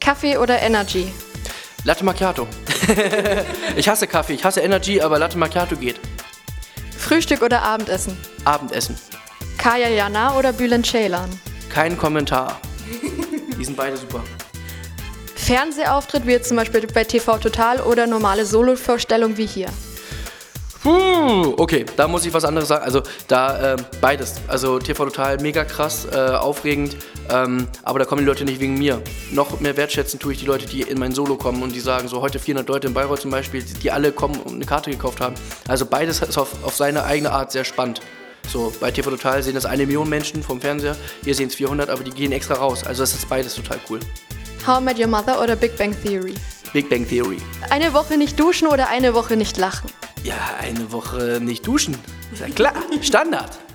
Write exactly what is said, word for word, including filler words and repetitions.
Kaffee oder Energy? Latte Macchiato. Ich hasse Kaffee, ich hasse Energy, aber Latte Macchiato geht. Frühstück oder Abendessen? Abendessen. Kaya Jana oder Bülent Ceylan? Kein Kommentar. Die sind beide super. Fernsehauftritt wie jetzt zum Beispiel bei T V Total oder normale Solovorstellung wie hier? Puh, okay, da muss ich was anderes sagen. Also da äh, beides. Also T V Total mega krass, äh, aufregend, ähm, aber da kommen die Leute nicht wegen mir. Noch mehr wertschätzen tue ich die Leute, die in mein Solo kommen und die sagen, so heute vierhundert Leute in Bayreuth zum Beispiel, die, die alle kommen und eine Karte gekauft haben. Also beides ist auf, auf seine eigene Art sehr spannend. So, bei T V Total sehen das eine Million Menschen vom Fernseher, hier sehen es vierhundert, aber die gehen extra raus. Also das ist beides total cool. How I Met Your Mother oder Big Bang Theory? Big Bang Theory. Eine Woche nicht duschen oder eine Woche nicht lachen? Ja, eine Woche nicht duschen. Ist ja klar, Standard.